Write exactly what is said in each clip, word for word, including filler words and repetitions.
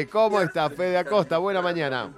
Fede, ¿cómo está? Fede Acosta, buena mañana.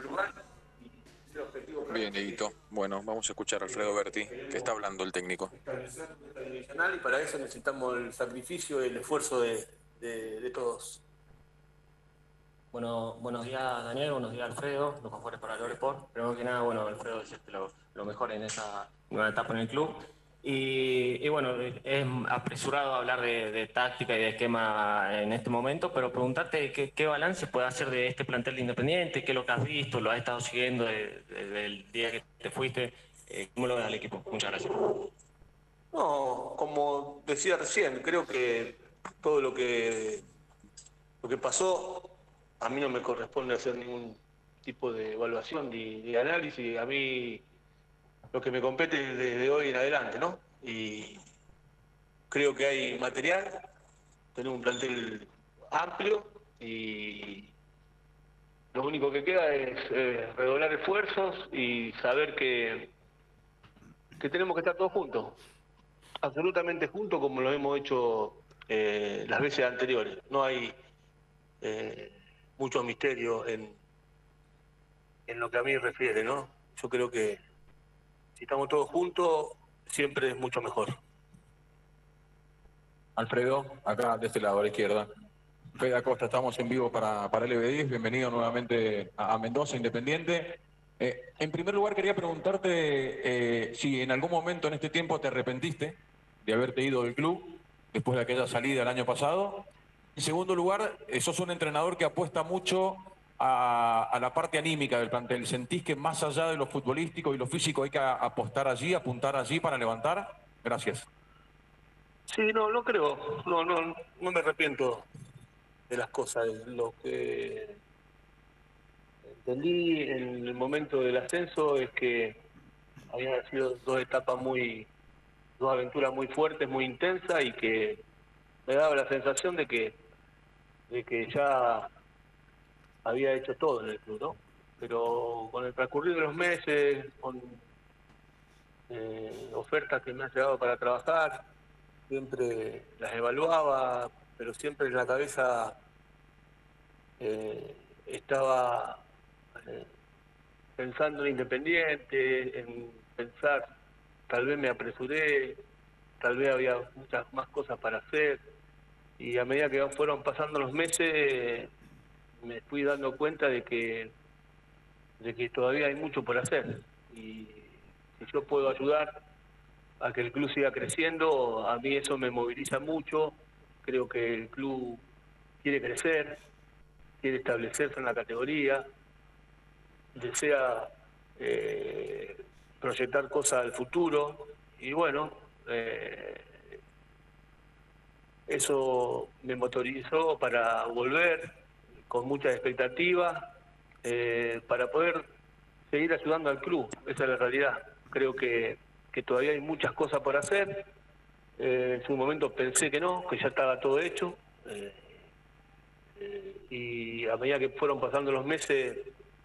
Bien, Edito. Bueno, vamos a escuchar a Alfredo Berti, que está hablando el técnico. Establecer nuestra divisional y para eso necesitamos el sacrificio y el esfuerzo de, de, de todos. Bueno, buenos días Daniel, buenos días Alfredo, los mejores para el Sport. Primero que nada, bueno, Alfredo, decirte lo, lo mejor en esa nueva etapa en el club. Y, y bueno, es apresurado hablar de, de táctica y de esquema en este momento, pero preguntarte qué, qué balance puede hacer de este plantel de Independiente, qué es lo que has visto, lo has estado siguiendo desde, desde el día que te fuiste, eh, ¿cómo lo ves al equipo? Muchas gracias. No, como decía recién, creo que todo lo que, lo que pasó, a mí no me corresponde hacer ningún tipo de evaluación ni de análisis. A mí lo que me compete es desde hoy en adelante, ¿no? Y creo que hay material, tenemos un plantel amplio y lo único que queda es eh, redoblar esfuerzos y saber que, que tenemos que estar todos juntos, absolutamente juntos como lo hemos hecho eh, las veces anteriores. No hay eh, mucho misterio en, en lo que a mí refiere, ¿no? Yo creo que si estamos todos juntos, siempre es mucho mejor. Alfredo, acá de este lado, a la izquierda. Fede Acosta, estamos en vivo para, para L B diez. Bienvenido nuevamente a, a Mendoza, Independiente. Eh, en primer lugar, quería preguntarte eh, si en algún momento en este tiempo te arrepentiste de haberte ido del club después de aquella salida el año pasado. En segundo lugar, eh, sos un entrenador que apuesta mucho a, a la parte anímica del plantel. ¿Sentís que más allá de lo futbolístico y lo físico hay que a- apostar allí, apuntar allí para levantar? Gracias. Sí, no, no creo, no, no, no me arrepiento de las cosas. Lo que entendí en el momento del ascenso es que habían sido dos etapas muy, dos aventuras muy fuertes, muy intensas y que me daba la sensación de que, de que ya había hecho todo en el club, ¿no? Pero con el transcurrir de los meses, con eh, ofertas que me han llegado para trabajar, siempre las evaluaba, pero siempre en la cabeza eh, estaba eh, pensando en Independiente, en pensar, tal vez me apresuré, tal vez había muchas más cosas para hacer, y a medida que fueron pasando los meses, me fui dando cuenta de que, de que todavía hay mucho por hacer, y si yo puedo ayudar a que el club siga creciendo, a mí eso me moviliza mucho. Creo que el club quiere crecer, quiere establecerse en la categoría, desea eh, proyectar cosas al futuro y bueno, eh, eso me motorizó para volver con muchas expectativas, eh, para poder seguir ayudando al club. Esa es la realidad. Creo que, que todavía hay muchas cosas por hacer. Eh, en su momento pensé que no, que ya estaba todo hecho. Eh, eh, y a medida que fueron pasando los meses,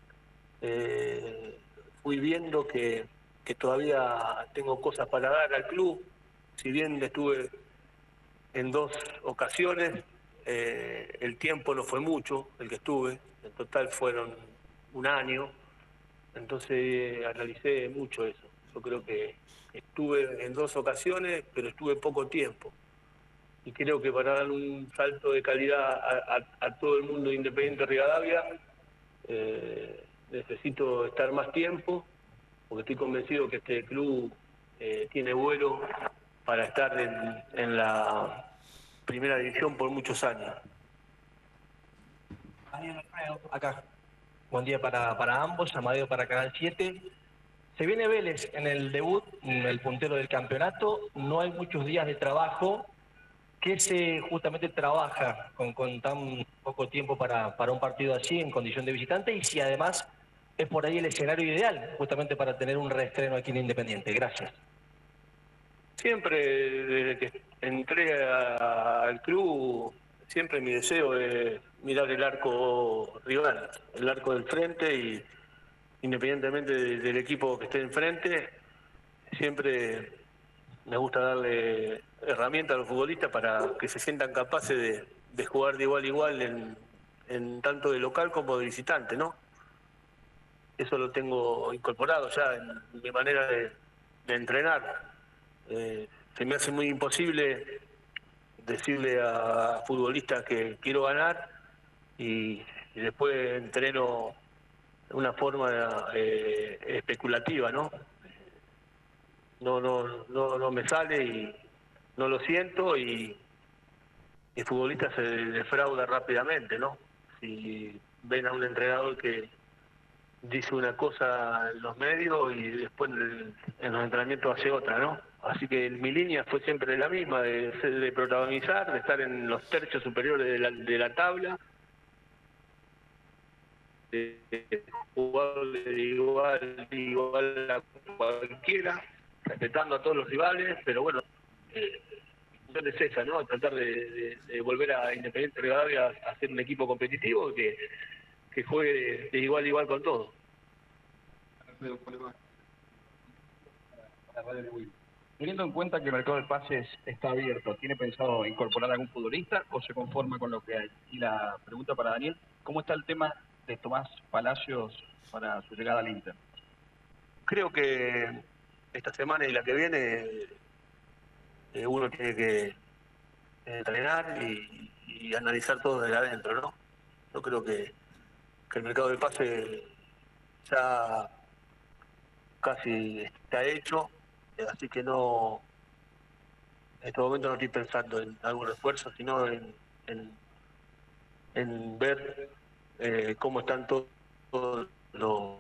eh, fui viendo que, que todavía tengo cosas para dar al club. Si bien estuve en dos ocasiones, eh, el tiempo no fue mucho, el que estuve. En total fueron un año. Entonces analicé mucho eso. Yo creo que estuve en dos ocasiones, pero estuve poco tiempo. Y creo que para dar un salto de calidad a, a- a todo el mundo de Independiente Rivadavia, eh, necesito estar más tiempo, porque estoy convencido que este club eh, tiene vuelo para estar en, en la primera división por muchos años. Daniel Alfredo, acá. Buen día para, para ambos, Amadeo para Canal siete. Se viene Vélez en el debut, en el puntero del campeonato. No hay muchos días de trabajo. ¿Qué se justamente trabaja con, con tan poco tiempo para, para un partido así en condición de visitante? Y si además es por ahí el escenario ideal, justamente para tener un reestreno aquí en Independiente. Gracias. Siempre, desde que entré a- al club, siempre mi deseo es mirar el arco rival, el arco del frente, y independientemente de- del equipo que esté enfrente, siempre me gusta darle herramientas a los futbolistas para que se sientan capaces de, de jugar de igual a igual en, en tanto de local como de visitante, ¿no? Eso lo tengo incorporado ya en mi manera de, de entrenar. Eh, se me hace muy imposible decirle a futbolistas que quiero ganar y, y después entreno de una forma eh, especulativa, ¿no? No, no, no, no me sale y no lo siento y el futbolista se defrauda rápidamente, ¿no? Si ven a un entrenador que dice una cosa en los medios y después en, el, en los entrenamientos hace otra, ¿no? Así que mi línea fue siempre la misma, de, de protagonizar, de estar en los tercios superiores de la, de la tabla, de, de jugar de igual, de igual a cualquiera, respetando a todos los rivales, pero bueno, eh, es esa, ¿no? Tratar de, de, de volver a Independiente Rivadavia a, a ser un equipo competitivo que, que juegue de, de igual a igual con todos. Teniendo en cuenta que el mercado de pases está abierto, ¿tiene pensado incorporar algún futbolista o se conforma con lo que hay? Y la pregunta para Daniel, ¿cómo está el tema de Tomás Palacios para su llegada al Inter? Creo que esta semana y la que viene eh, uno tiene que entrenar y, y analizar todo desde adentro, ¿no? Yo creo que, que el mercado de pase ya casi está hecho, así que no, en este momento no estoy pensando en algún refuerzo, sino en, en, en ver eh, cómo están todos, todos los,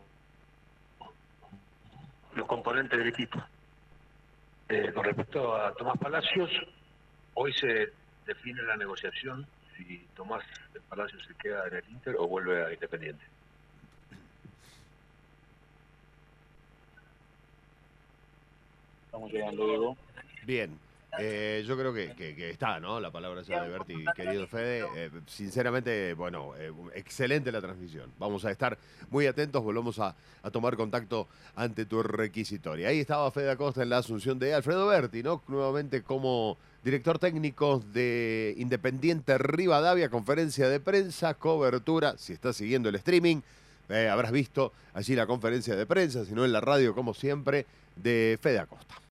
los componentes del equipo. Eh, con respecto a Tomás Palacios, hoy se define la negociación si Tomás Palacios se queda en el Inter o vuelve a Independiente. Estamos llegando, Diego. Bien. Eh, yo creo que, que, que está, ¿no? La palabra ya de Berti, querido Fede. Eh, sinceramente, bueno, eh, excelente la transmisión. Vamos a estar muy atentos, volvemos a, a tomar contacto ante tu requisitoria. Ahí estaba Fede Acosta en la asunción de Alfredo Berti, ¿no? Nuevamente como director técnico de Independiente Rivadavia, conferencia de prensa, cobertura. Si estás siguiendo el streaming, eh, habrás visto allí la conferencia de prensa, si no en la radio, como siempre, de Fede Acosta.